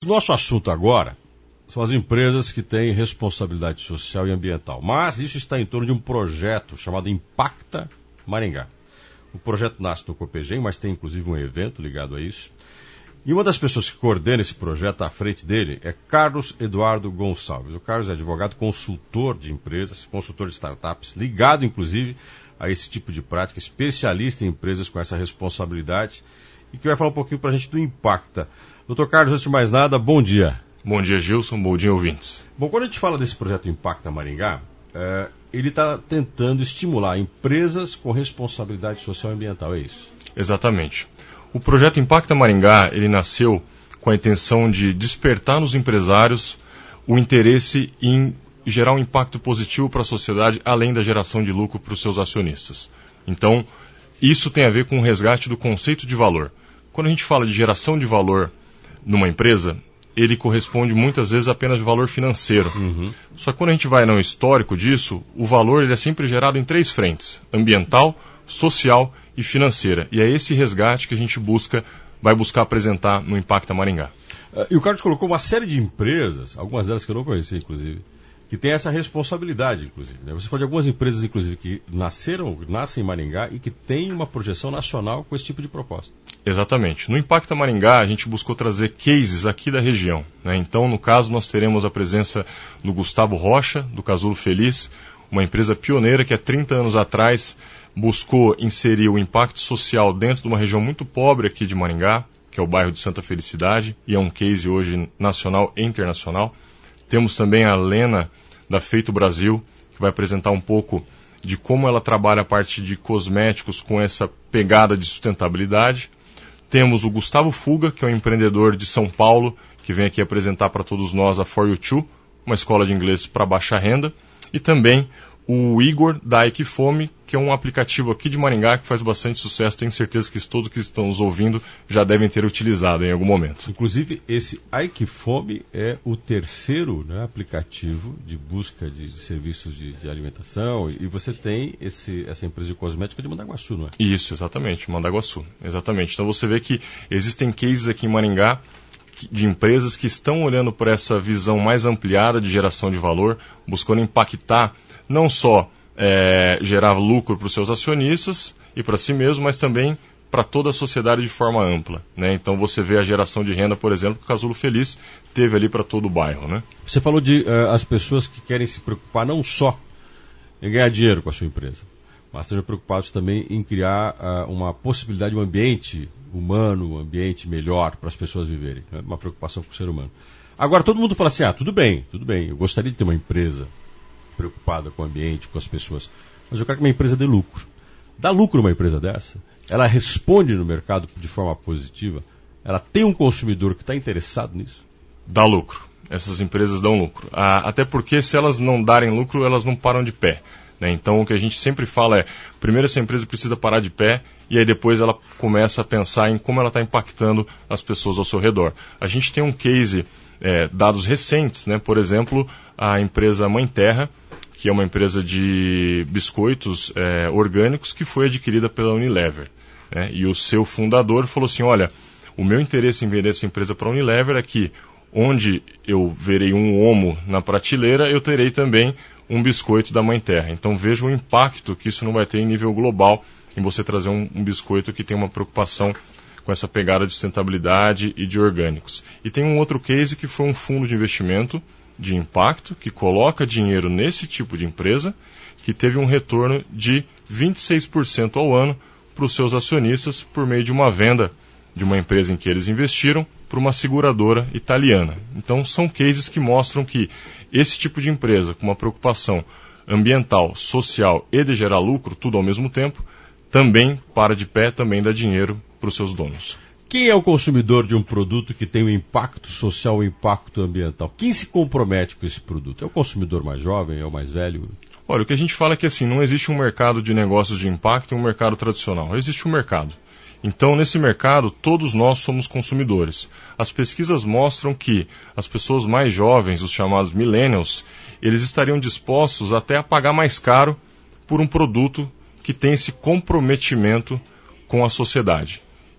O nosso assunto agora são as empresas que têm responsabilidade social e ambiental. Mas isso está em torno de um projeto chamado Impacta Maringá. O projeto nasce no Copegem, mas tem inclusive um evento ligado a isso. E uma das pessoas que coordena esse projeto à frente dele é Carlos Eduardo Gonçalves. O Carlos é advogado, consultor de empresas, consultor de startups, ligado inclusive a esse tipo de prática, especialista em empresas com essa responsabilidade e que vai falar um pouquinho para a gente do Impacta. Doutor Carlos, antes de mais nada, bom dia. Bom dia, Gilson. Bom dia, ouvintes. Bom, quando a gente fala desse projeto Impacta Maringá, ele está tentando estimular empresas com responsabilidade social e ambiental, é isso? Exatamente. O projeto Impacta Maringá, ele nasceu com a intenção de despertar nos empresários o interesse em gerar um impacto positivo para a sociedade, além da geração de lucro para os seus acionistas. Então, isso tem a ver com o resgate do conceito de valor. Quando a gente fala de geração de valor numa empresa, ele corresponde muitas vezes apenas de valor financeiro. Só que quando a gente vai no histórico disso, o valor ele é sempre gerado em 3 frentes: ambiental, social e financeira. E é esse resgate que a gente vai buscar apresentar no Impacta Maringá. E o Carlos colocou uma série de empresas, algumas delas que eu não conhecia, inclusive, que tem essa responsabilidade, inclusive. Né? Você falou de algumas empresas, inclusive, que nascem em Maringá e que têm uma projeção nacional com esse tipo de proposta. Exatamente. No Impacta Maringá, a gente buscou trazer cases aqui da região. Né? Então, no caso, nós teremos a presença do Gustavo Rocha, do Casulo Feliz, uma empresa pioneira que há 30 anos atrás buscou inserir o impacto social dentro de uma região muito pobre aqui de Maringá, que é o bairro de Santa Felicidade, e é um case hoje nacional e internacional. Temos também a Lena, da Feito Brasil, que vai apresentar um pouco de como ela trabalha a parte de cosméticos com essa pegada de sustentabilidade. Temos o Gustavo Fuga, que é um empreendedor de São Paulo, que vem aqui apresentar para todos nós a For You Too, uma escola de inglês para baixa renda. E também o Igor, da Equifome, que é um aplicativo aqui de Maringá que faz bastante sucesso. Tenho certeza que todos que estão nos ouvindo já devem ter utilizado em algum momento. Inclusive, esse Equifome é o terceiro, né, aplicativo de busca de serviços de alimentação. E você tem essa empresa de cosmética de Mandaguaçu, não é? Isso, exatamente, Mandaguaçu. Exatamente. Então você vê que existem cases aqui em Maringá de empresas que estão olhando por essa visão mais ampliada de geração de valor, buscando impactar não só gerar lucro para os seus acionistas e para si mesmo, mas também para toda a sociedade de forma ampla. Né? Então você vê a geração de renda, por exemplo, que o Casulo Feliz teve ali para todo o bairro. Né? Você falou de as pessoas que querem se preocupar não só em ganhar dinheiro com a sua empresa, mas estejam preocupados também em criar uma possibilidade, um ambiente humano, um ambiente melhor para as pessoas viverem. Né? Uma preocupação com o ser humano. Agora todo mundo fala assim, tudo bem, eu gostaria de ter uma empresa preocupada com o ambiente, com as pessoas, mas eu quero que uma empresa dê lucro. Dá lucro uma empresa dessa? Ela responde no mercado de forma positiva? Ela tem um consumidor que está interessado nisso? Dá lucro. Essas empresas dão lucro. Até porque se elas não darem lucro, elas não param de pé. Né? Então o que a gente sempre fala é, primeiro essa empresa precisa parar de pé e aí depois ela começa a pensar em como ela está impactando as pessoas ao seu redor. A gente tem um case, dados recentes, né? Por exemplo, a empresa Mãe Terra, que é uma empresa de biscoitos orgânicos que foi adquirida pela Unilever. Né? E o seu fundador falou assim, olha, o meu interesse em vender essa empresa para a Unilever é que onde eu verei um Omo na prateleira, eu terei também um biscoito da Mãe Terra. Então veja o impacto que isso não vai ter em nível global em você trazer um biscoito que tem uma preocupação com essa pegada de sustentabilidade e de orgânicos. E tem um outro case que foi um fundo de investimento de impacto que coloca dinheiro nesse tipo de empresa que teve um retorno de 26% ao ano para os seus acionistas por meio de uma venda de uma empresa em que eles investiram para uma seguradora italiana. Então são cases que mostram que esse tipo de empresa com uma preocupação ambiental, social e de gerar lucro, tudo ao mesmo tempo, também para de pé, também dá dinheiro para os seus donos. Quem é o consumidor de um produto que tem um impacto social e um impacto ambiental? Quem se compromete com esse produto? É o consumidor mais jovem? É o mais velho? Olha, o que a gente fala é que assim, não existe um mercado de negócios de impacto e um mercado tradicional. Existe um mercado. Então, nesse mercado, todos nós somos consumidores. As pesquisas mostram que as pessoas mais jovens, os chamados millennials, eles estariam dispostos até a pagar mais caro por um produto que tem esse comprometimento com a sociedade.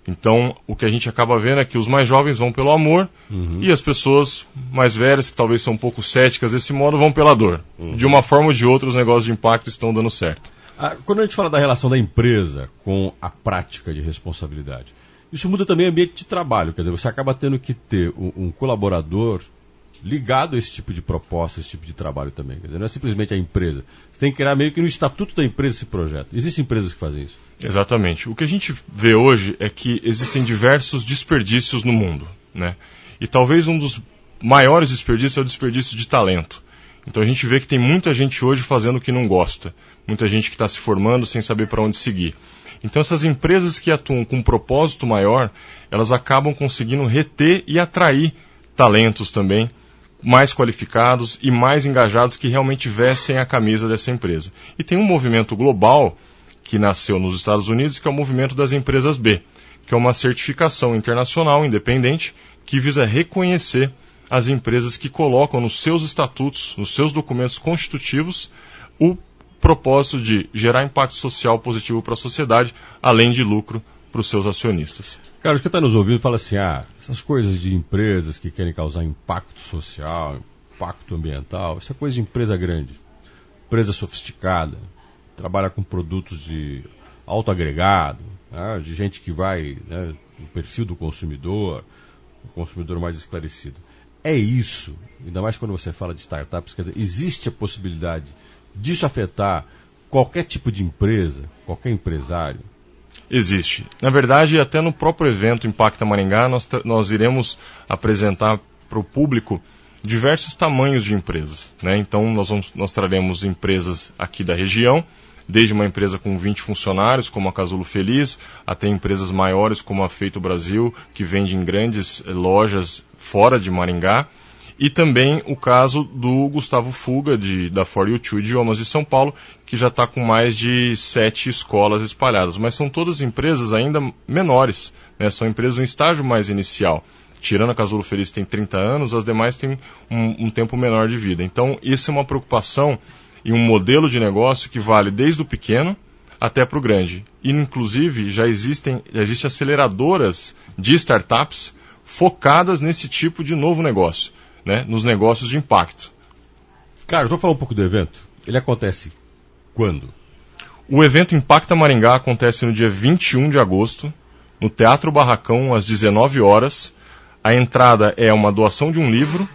Então, o que a gente acaba vendo é que os mais jovens vão pelo amor e as pessoas mais velhas, que talvez são um pouco céticas desse modo, vão pela dor. De uma forma ou de outra, os negócios de impacto estão dando certo. Quando a gente fala da relação da empresa com a prática de responsabilidade, isso muda também o ambiente de trabalho. Quer dizer, você acaba tendo que ter um colaborador ligado a esse tipo de proposta, esse tipo de trabalho também. Quer dizer, não é simplesmente a empresa. Você tem que criar meio que no estatuto da empresa esse projeto. Existem empresas que fazem isso. Exatamente. O que a gente vê hoje é que existem diversos desperdícios no mundo, né? E talvez um dos maiores desperdícios é o desperdício de talento. Então a gente vê que tem muita gente hoje fazendo o que não gosta. Muita gente que está se formando sem saber para onde seguir. Então essas empresas que atuam com um propósito maior, elas acabam conseguindo reter e atrair talentos também, mais qualificados e mais engajados que realmente vestem a camisa dessa empresa. E tem um movimento global que nasceu nos Estados Unidos, que é o movimento das empresas B, que é uma certificação internacional independente que visa reconhecer as empresas que colocam nos seus estatutos, nos seus documentos constitutivos, o propósito de gerar impacto social positivo para a sociedade, além de lucro para os seus acionistas. Carlos, que está nos ouvindo fala assim, essas coisas de empresas que querem causar impacto social, impacto ambiental, isso é coisa de empresa grande, empresa sofisticada, trabalha com produtos de alto agregado, né, de gente que vai no perfil do consumidor, o consumidor mais esclarecido. É isso, ainda mais quando você fala de startups, quer dizer, existe a possibilidade disso afetar qualquer tipo de empresa, qualquer empresário? Existe. Na verdade, até no próprio evento Impacta Maringá, nós iremos apresentar para o público diversos tamanhos de empresas, né? Então, nós traremos empresas aqui da região, desde uma empresa com 20 funcionários, como a Casulo Feliz, até empresas maiores como a Feito Brasil, que vende em grandes lojas fora de Maringá. E também o caso do Gustavo Fuga, da For You Two Idiomas de São Paulo, que já está com mais de 7 escolas espalhadas. Mas são todas empresas ainda menores, né? São empresas em estágio mais inicial. Tirando a Casulo Feliz, tem 30 anos, as demais têm um tempo menor de vida. Então, isso é uma preocupação e um modelo de negócio que vale desde o pequeno até para o grande. E, inclusive, já existem aceleradoras de startups focadas nesse tipo de novo negócio, né, nos negócios de impacto. Carlos, vamos falar um pouco do evento. Ele acontece quando? O evento Impacta Maringá acontece no dia 21 de agosto, no Teatro Barracão, às 19 horas. A entrada é uma doação de um livro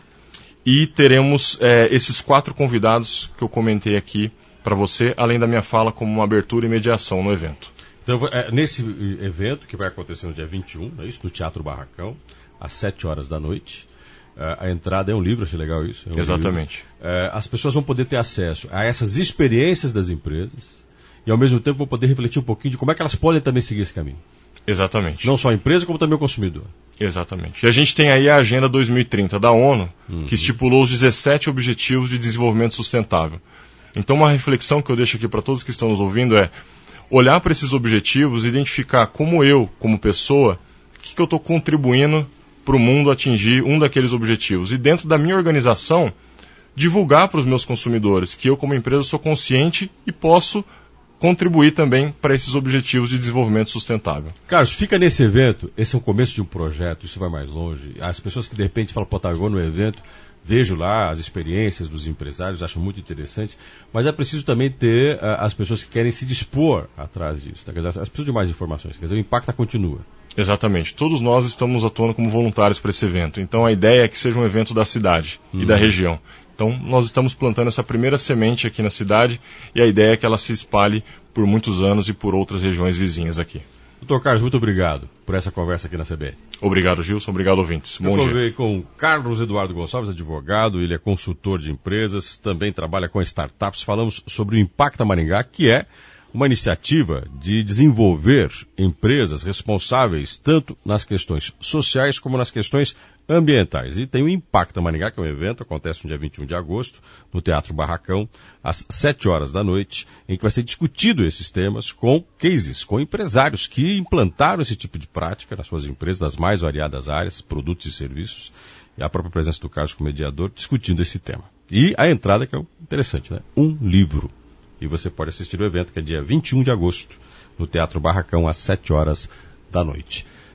e teremos esses 4 convidados que eu comentei aqui para você, além da minha fala como uma abertura e mediação no evento. Então, nesse evento, que vai acontecer no dia 21, é isso, no Teatro Barracão, às 7 horas da noite, a entrada é um livro, achei legal isso. Exatamente. As pessoas vão poder ter acesso a essas experiências das empresas e, ao mesmo tempo, vão poder refletir um pouquinho de como é que elas podem também seguir esse caminho. Exatamente. Não só a empresa, como também o consumidor. Exatamente. E a gente tem aí a Agenda 2030 da ONU, que estipulou os 17 Objetivos de Desenvolvimento Sustentável. Então, uma reflexão que eu deixo aqui para todos que estão nos ouvindo é olhar para esses objetivos e identificar como eu, como pessoa, o que eu estou contribuindo para o mundo atingir um daqueles objetivos. E dentro da minha organização, divulgar para os meus consumidores que eu, como empresa, sou consciente e posso contribuir também para esses objetivos de desenvolvimento sustentável. Carlos, fica nesse evento, esse é o começo de um projeto, isso vai mais longe. As pessoas que de repente falam, pô, vou no evento, vejo lá as experiências dos empresários, acho muito interessante, mas é preciso também ter as pessoas que querem se dispor atrás disso. Tá? Elas precisam de mais informações, quer dizer, o Impacta continua. Exatamente. Todos nós estamos atuando como voluntários para esse evento. Então a ideia é que seja um evento da cidade e da região. Então nós estamos plantando essa primeira semente aqui na cidade e a ideia é que ela se espalhe por muitos anos e por outras regiões vizinhas aqui. Doutor Carlos, muito obrigado por essa conversa aqui na CBN. Obrigado, Gilson. Obrigado, ouvintes. Bom dia. Eu conversei com Carlos Eduardo Gonçalves, advogado, ele é consultor de empresas, também trabalha com startups. Falamos sobre o Impacta Maringá, que é uma iniciativa de desenvolver empresas responsáveis tanto nas questões sociais como nas questões ambientais. E tem o Impacta Maringá, que é um evento, acontece no dia 21 de agosto, no Teatro Barracão, às 7 horas da noite, em que vai ser discutido esses temas com cases, com empresários que implantaram esse tipo de prática nas suas empresas, nas mais variadas áreas, produtos e serviços, e a própria presença do Carlos como mediador, discutindo esse tema. E a entrada, que é interessante, né? Um livro. E você pode assistir o evento, que é dia 21 de agosto, no Teatro Barracão, às 7 horas da noite.